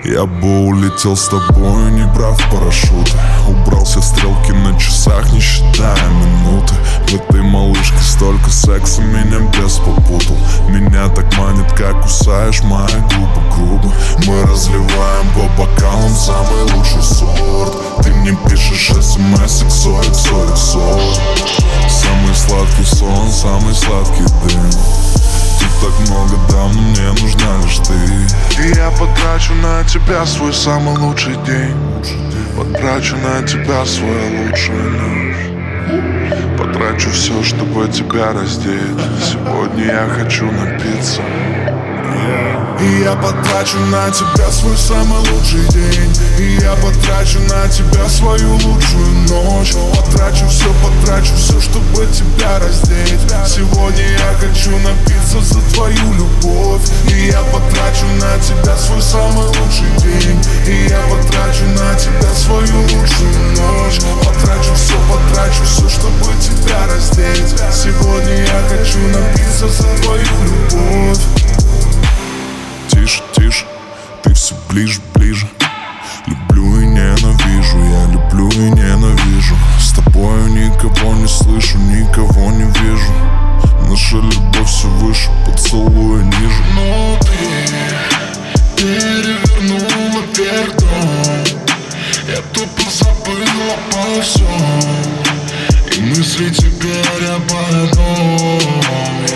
Я бы улетел с тобой, не брав парашюты. Убрал все стрелки на часах, не считая минуты. В этой малышке столько секса, меня бес попутал. Меня так манит, как кусаешь мои губы грубо. Мы разливаем по бокалам самый лучший сорт. Ты мне пишешь смс, XOXO. Самый сладкий сон, самый сладкий дым. Тут так много дам, но мне нужна лишь ты. И я потрачу на тебя свой самый лучший день. Потрачу на тебя свою лучшую ночь. Потрачу все, чтобы тебя раздеть. Сегодня я хочу напиться. И я потрачу на тебя свой самый лучший день. И я потрачу на тебя свою лучшую ночь. Потрачу все, чтобы тебя раздеть. Сегодня я хочу напиться за твою любовь. И я потрачу на тебя свой самый лучший день. И я потрачу на тебя свою лучшую ночь. Потрачу все, чтобы тебя раздеть. Сегодня я хочу напиться за твою любовь. Тише, тише, ты все ближе, ближе. Люблю и ненавижу, я люблю и ненавижу. С тобою никого не слышу, никого не вижу. Наша любовь все выше, поцелуя ниже. Но ты перевернула вверх дом. Я тупо забыла обо всем. И мысли теперь об одном.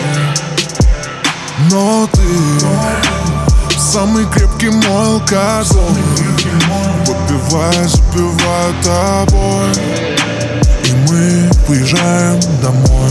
Но ты самый крепкий мой алкоголь. Выпивая, запиваю тобой. И мы уезжаем домой.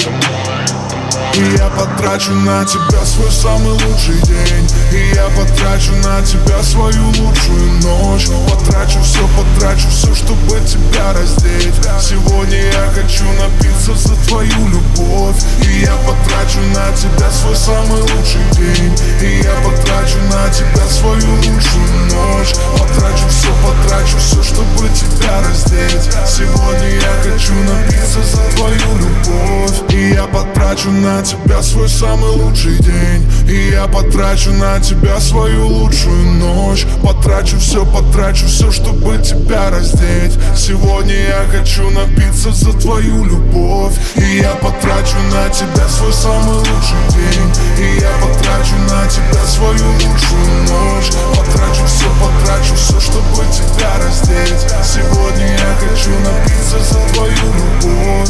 И я потрачу на тебя свой самый лучший день. И я потрачу на тебя свою лучшую ночь. Потрачу все, чтобы тебя раздеть. Сегодня я хочу напиться за твою любовь. И я потрачу на тебя свой самый лучший день. И я потрачу на тебя свою лучшую ночь. Потрачу все, чтобы тебя раздеть. Сегодня я хочу напиться за твою любовь. И я потрачу на тебя свой самый лучший день. И я потрачу на тебя свою лучшую ночь. Потрачу все, чтобы тебя раздеть. Сегодня я хочу напиться за твою любовь. И я потрачу на тебя свой самый лучший день. И я потрачу на тебя свою лучшую ночь. Потрачу все, чтобы тебя раздеть. Сегодня я хочу напиться за твою любовь.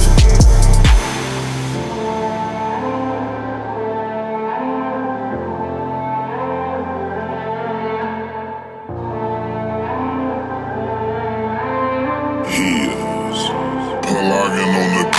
He is Pelagian on the